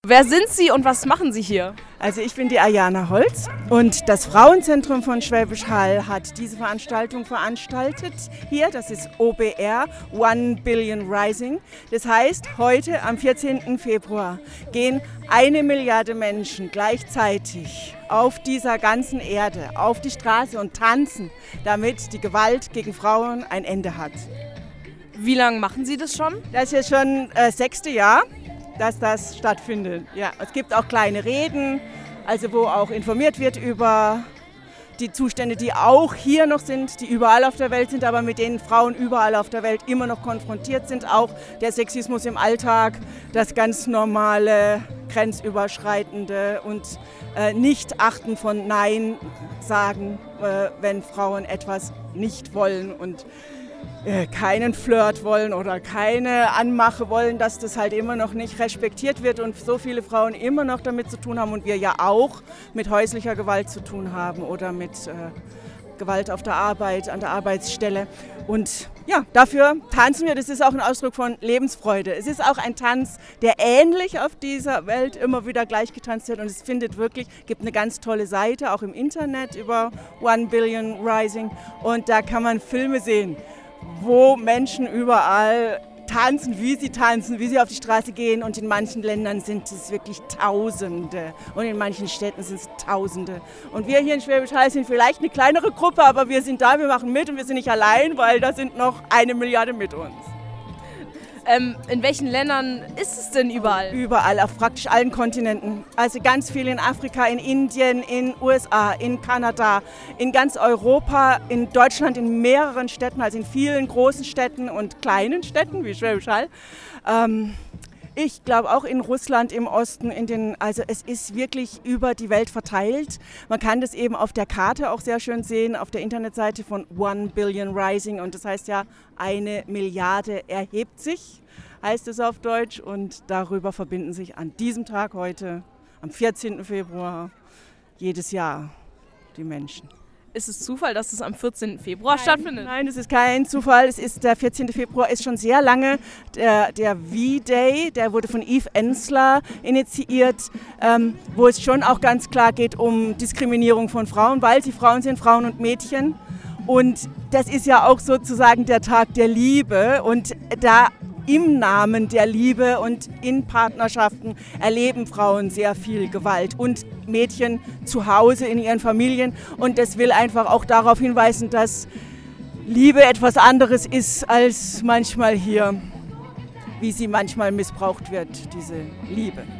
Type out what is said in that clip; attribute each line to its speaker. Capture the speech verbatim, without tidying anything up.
Speaker 1: Wer sind Sie und was machen Sie hier?
Speaker 2: Also ich bin die Ayana Holz und das Frauenzentrum von Schwäbisch Hall hat diese Veranstaltung veranstaltet hier. Das ist O B R, One Billion Rising. Das heißt, heute am vierzehnten Februar gehen eine Milliarde Menschen gleichzeitig auf dieser ganzen Erde auf die Straße und tanzen, damit die Gewalt gegen Frauen ein Ende hat.
Speaker 1: Wie lange machen Sie das schon?
Speaker 2: Das ist jetzt schon das sechste Jahr, dass das stattfindet. Ja, es gibt auch kleine Reden, also wo auch informiert wird über die Zustände, die auch hier noch sind, die überall auf der Welt sind, aber mit denen Frauen überall auf der Welt immer noch konfrontiert sind. Auch der Sexismus im Alltag, das ganz normale, grenzüberschreitende und äh, Nicht-Achten von Nein sagen, äh, wenn Frauen etwas nicht wollen und keinen Flirt wollen oder keine Anmache wollen, dass das halt immer noch nicht respektiert wird und so viele Frauen immer noch damit zu tun haben und wir ja auch mit häuslicher Gewalt zu tun haben oder mit äh, Gewalt auf der Arbeit, an der Arbeitsstelle. Und ja, dafür tanzen wir. Das ist auch ein Ausdruck von Lebensfreude. Es ist auch ein Tanz, der ähnlich auf dieser Welt immer wieder gleich getanzt wird und es findet wirklich, gibt eine ganz tolle Seite, auch im Internet über One Billion Rising und da kann man Filme sehen, wo Menschen überall tanzen, wie sie tanzen, wie sie auf die Straße gehen und in manchen Ländern sind es wirklich Tausende und in manchen Städten sind es Tausende. Und wir hier in Schwäbisch Hall sind vielleicht eine kleinere Gruppe, aber wir sind da, wir machen mit und wir sind nicht allein, weil da sind noch eine Milliarde mit uns.
Speaker 1: Ähm, in welchen Ländern ist es denn überall?
Speaker 2: Überall, auf praktisch allen Kontinenten. Also ganz viel in Afrika, in Indien, in U S A, in Kanada, in ganz Europa, in Deutschland, in mehreren Städten, also in vielen großen Städten und kleinen Städten wie Schwäbisch Hall. Ähm, ich glaube auch in Russland im Osten, in den, also es ist wirklich über die Welt verteilt. Man kann das eben auf der Karte auch sehr schön sehen, auf der Internetseite von One Billion Rising und das heißt ja, eine Milliarde erhebt sich, heißt es auf Deutsch und darüber verbinden sich an diesem Tag heute, am vierzehnten Februar, jedes Jahr die Menschen.
Speaker 1: Ist es Zufall, dass es am vierzehnten Februar
Speaker 2: Nein,
Speaker 1: stattfindet?
Speaker 2: Nein, es ist kein Zufall. Es ist der vierzehnte Februar ist schon sehr lange der, der V-Day, der wurde von Eve Ensler initiiert, ähm, wo es schon auch ganz klar geht um Diskriminierung von Frauen, weil sie Frauen sind, Frauen und Mädchen. Und das ist ja auch sozusagen der Tag der Liebe und da im Namen der Liebe und in Partnerschaften erleben Frauen sehr viel Gewalt und Mädchen zu Hause in ihren Familien. Und das will einfach auch darauf hinweisen, dass Liebe etwas anderes ist als manchmal hier, wie sie manchmal missbraucht wird, diese Liebe.